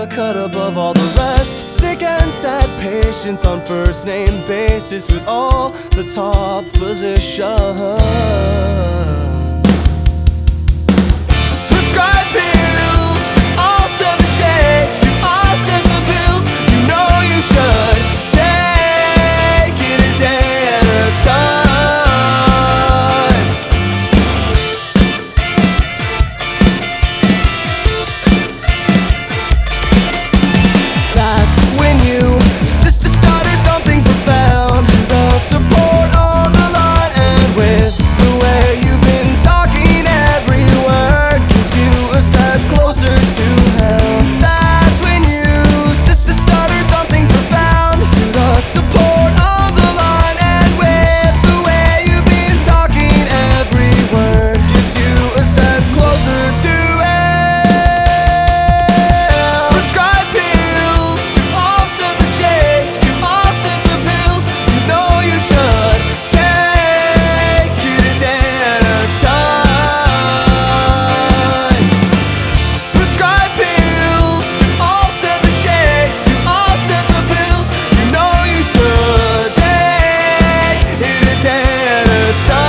a cut above all the rest. Sick and sad patients on first name basis with all the top physicians. Prescribed pills, all set the shakes, to all set the pills. You know you should take it a day at a time. That's when you start something profound. The support on the line, and with the way you've been talking, every word gets you a step closer to hell. That's when you start something profound. The support on the line, and with the way you've been talking, every word gets you a step closer to hell. Prescribed pills to offset the shakes, to offset the pills. You know you should take it a day at a time. Prescribed pills to offset the shakes, to offset the pills. You know you should take it a day at a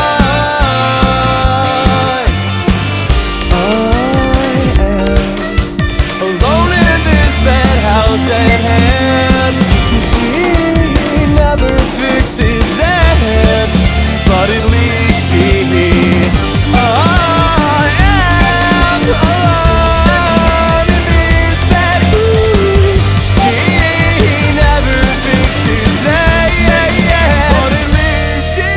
time. I am alone in this bad house at hand. She never fixes this, but at least she I am alone in this bad. She never fixes that, but at least she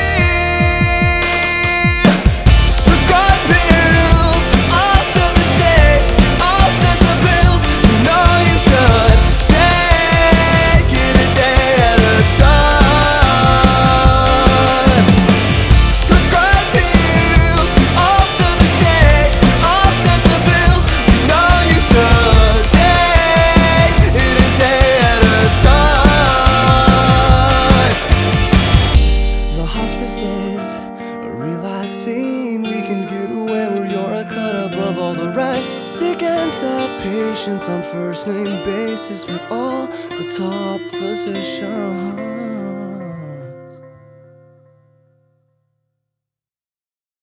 prescribed pills, offset the shakes, offset the pills. You know you should take it a day at a time. Prescribed pills, offset the shakes, offset the pills. You know you should take it a day at a time. The hospice is relaxing. We can get away where you're a cut above all the rest. Sick and sad patients on first name basis with all the top physicians.